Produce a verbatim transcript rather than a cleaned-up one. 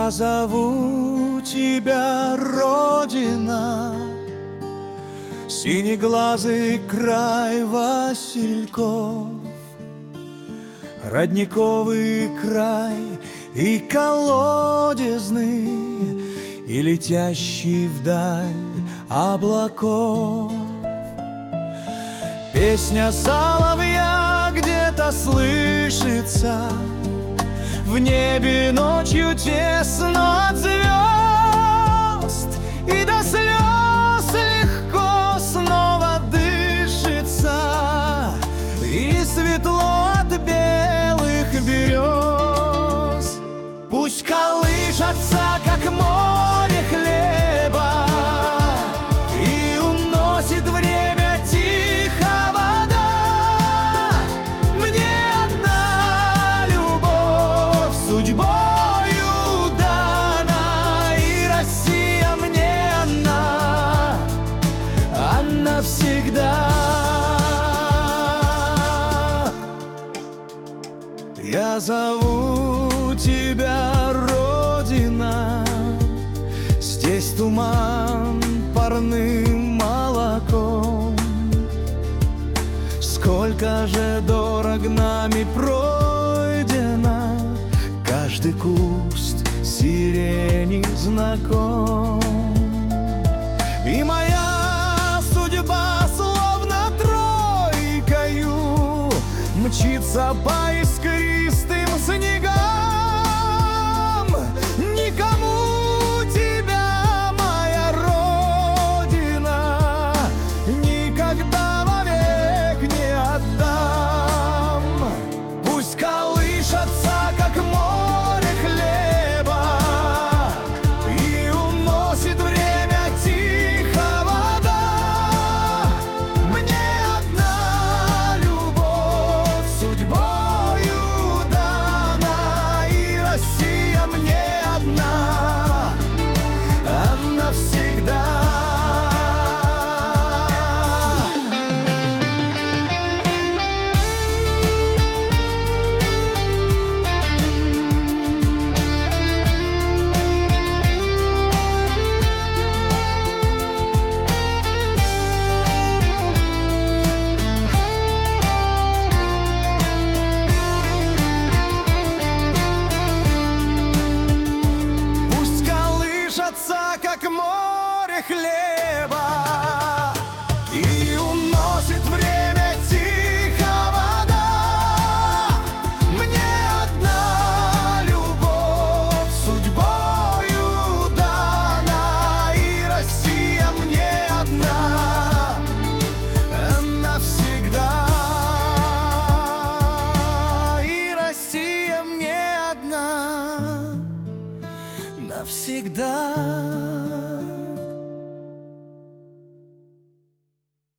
Я зову тебя, Родина, синеглазый край васильков, родниковый край и колодезный, и летящий вдаль облаков. Песня соловья где-то слышится, в небе ночью тесно от звезд, и до слез легко снова дышится, и светло от белых берез. Пусть колышется, как море хлеба, и уносит время тихо вода. Мне одна любовь судьбою дана, и Россия мне одна, она всегда. Я зову тебя, Родина, здесь туман парным молоком. Сколько же дорог нами пройдено, каждый куст сирени знаком. И моя судьба словно тройкою мчится по искристым снегам. Никому тебя, моя Родина, никогда вовек не отдам. Пусть колышется, как море хлеба, и уносит время тихо вода. Мне одна любовь судьбою дана, и Россия мне одна, она всегда. Пусть колышется, как море хлеб.